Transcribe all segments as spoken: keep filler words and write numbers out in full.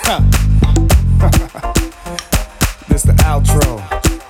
This the outro.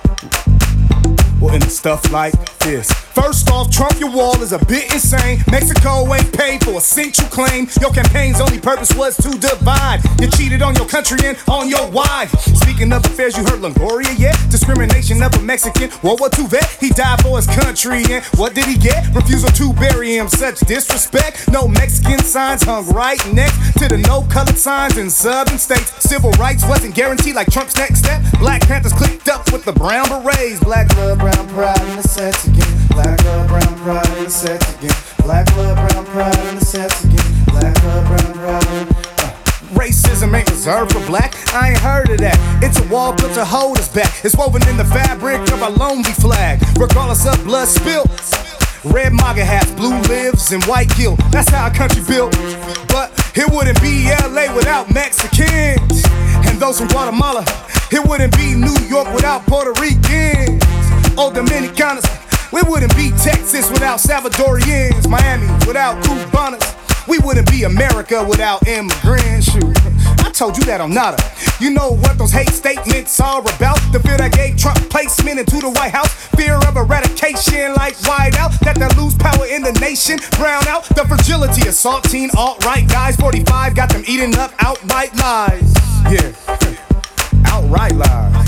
Well, and stuff like this. First off, Trump, your wall is a bit insane. Mexico ain't paid for a cent you claim. Your campaign's only purpose was to divide. You cheated on your country and on your wife. Speaking of affairs, you heard Longoria yet? Discrimination of a Mexican World War Two vet. He died for his country and what did he get? Refusal to bury him, such disrespect. No Mexican signs hung right next to the no colored signs in southern states. Civil rights wasn't guaranteed like Trump's next step. Black Panthers clicked up with the brown berets. Black love, brown pride in the sets again. Black love, brown pride in the sets again. Black love, brown pride in the sets again. Black love, brown pride. Uh. Racism ain't reserved for black, I ain't heard of that. It's a wall built to hold us back. It's woven in the fabric of our lonely flag. Regardless of blood spilt, red MAGA hats, blue lives, and white guilt. That's how our country built. But it wouldn't be L A without Mexicans. And those from Guatemala, it wouldn't be New York without Puerto Ricans. Or Dominicanas, we wouldn't be Texas without Salvadorians. Miami without Cubanas. We wouldn't be America without immigrants. Shoot, I told you that I'm not a. You know what those hate statements are about? The fear that gave Trump placement into the White House. Fear of eradication like whiteout. That they lose power in the nation. Brown out the fragility of saltine alt-right guys. forty-five got them eating up outright lies. Yeah, outright lies.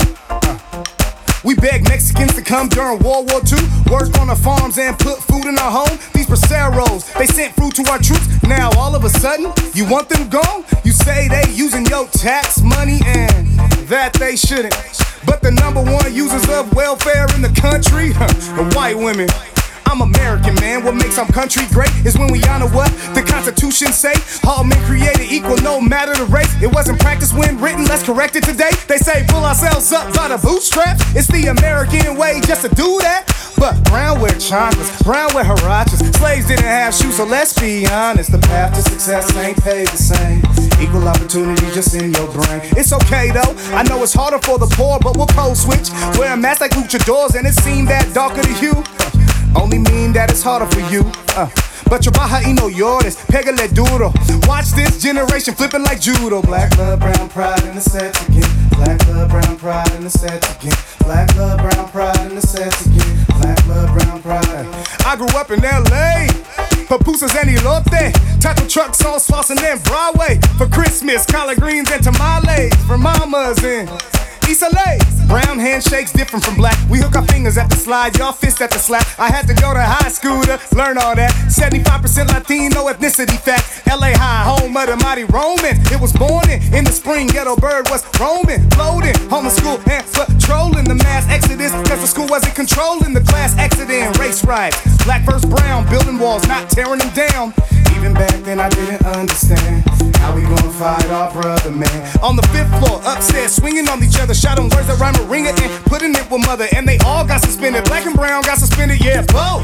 We begged Mexicans to come during World War Two, work on the farms and put food in our home. These braceros, they sent fruit to our troops. Now all of a sudden, you want them gone? You say they using your tax money and that they shouldn't. But the number one users of welfare in the country, huh, are white women. I'm American, man. What makes our country great is when we honor what the Constitution say. All men created equal, no matter the race. It wasn't practiced when written, let's correct it today. They say pull ourselves up by the bootstraps. It's the American way just to do that. But brown wear chanclas, brown wear huaraches. Slaves didn't have shoes, so let's be honest. The path to success ain't paid the same. Equal opportunity just in your brain. It's okay though, I know it's harder for the poor, but we'll code switch. Wear a mask like luchadors and it seemed that darker to you. Only mean that it's harder for you. Uh, but trabaja y no llores, pégale duro. Watch this generation flipping like judo. Black love, brown pride in the sets again. Black love, brown pride in the sets again. Black love, brown pride in the sets again. Black love, brown pride. I grew up in L A. Pupusas and elote, taco truck sauce, sauce, and then Broadway. For Christmas, collard greens and tamales. For mamas and Issa Lay. Brown handshakes different from black. We hook our fingers at the slide, y'all fist at the slap. I had to go to high school to learn all that. seventy-five percent Latino ethnicity fact. L A high, home of the mighty Roman. It was born in, in the spring, ghetto bird was roaming, floating, home school and patrolling the mass exodus. Cause the school wasn't controlling the class exiting, race riots. Black versus brown, building walls, not tearing them down. Even back then I didn't understand how we gonna fight our brother, man. On the fifth floor, upstairs, swinging on each other, shouting words that rhyme with ringer and putting it with mother. And they all got suspended, black and brown got suspended, yeah, both.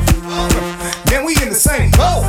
Man, we in the same boat.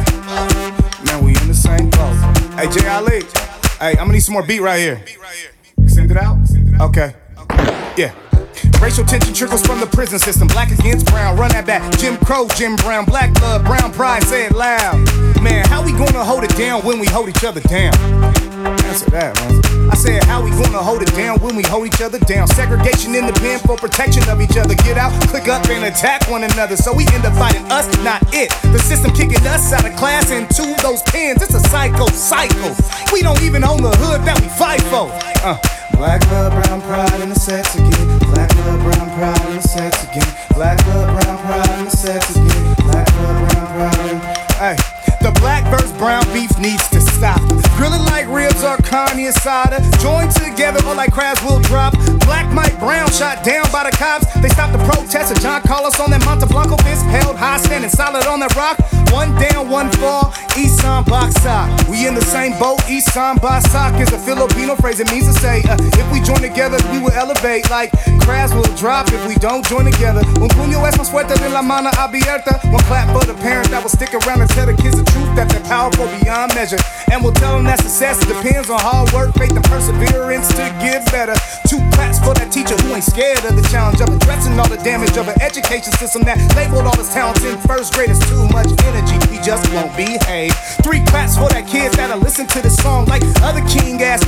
Man, we in the same boat. Hey, J. Ali, hey, I'm gonna need some more beat right here. Send it out? Okay. Yeah. Racial tension trickles from the prison system. Black against brown, run that back. Jim Crow, Jim Brown, black love, brown pride, say it loud. Man, how we gonna hold it down when we hold each other down? Answer that, man. I said, how we gonna hold it down when we hold each other down? Segregation in the pen for protection of each other. Get out, click up, and attack one another. So we end up fighting us, not it. The system kicking us out of class into those pens. It's a psycho cycle. We don't even own the hood that we fight for. Uh. Black love, brown pride in the sets again. Black love, brown pride in the sets again. Black love, brown pride in the sets again. Black love, brown pride. Hey, the black versus brown beef needs to stop. Grilling like ribs or carne asada. Join together or like crabs will drop. Black Mike Brown shot down by the cops. They stopped the protest and John Carlos on that Monte Blanco fist held high, standing solid on that rock. One down, one fall, Isan Baksak. We in the same boat, Isan Baksak is a Filipino phrase. It means to say, uh, if we join together, we will elevate. Like crabs will drop if we don't join together. Un puño es más fuerte de la mano abierta. One clap for the parents that will stick around and tell the kids the truth that they're powerful beyond measure. And we'll tell them that success depends on hard work, faith, and perseverance to get better. Two claps for that teacher who ain't scared of the challenge of addressing all the damage of an education system that labeled all his talents in first grade as too much energy. He just won't behave. Three claps for that kid that'll listen to the song like other king ass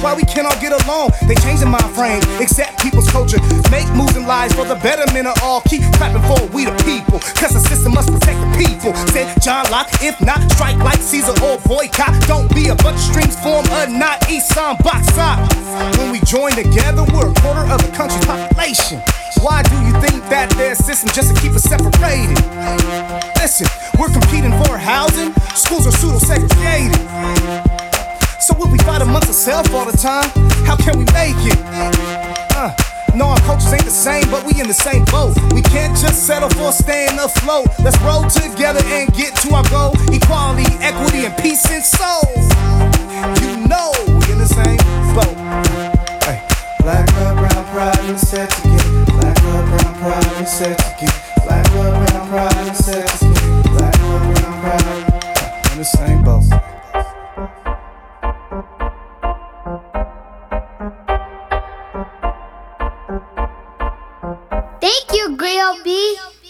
why we cannot get along. They changing my frame, accept people's culture, make moves in lives for the betterment of all. Keep clapping for we the people, cause the system must protect the people. Said John Locke, if not, strike like Caesar or boycott. Don't be a bunch of streams form a knot, Isan Baksa. When we join together, we're a quarter of the country's population. Why do you think that there's a system just to keep us separated? Listen, we're competing for housing, schools are pseudo-segregated. So if we fight amongst ourselves all the time, how can we make it? Uh, no, our cultures ain't the same, but we in the same boat. We can't just settle for staying afloat. Let's roll together and get to our goal. Equality, equity, and peace and soul. You know we in the same boat. Hey. Black love, brown pride, and set together. Black love, brown pride, and set together. Black love, brown pride, and set together. Black love, brown pride, in the same boat. Thank you, Grill B.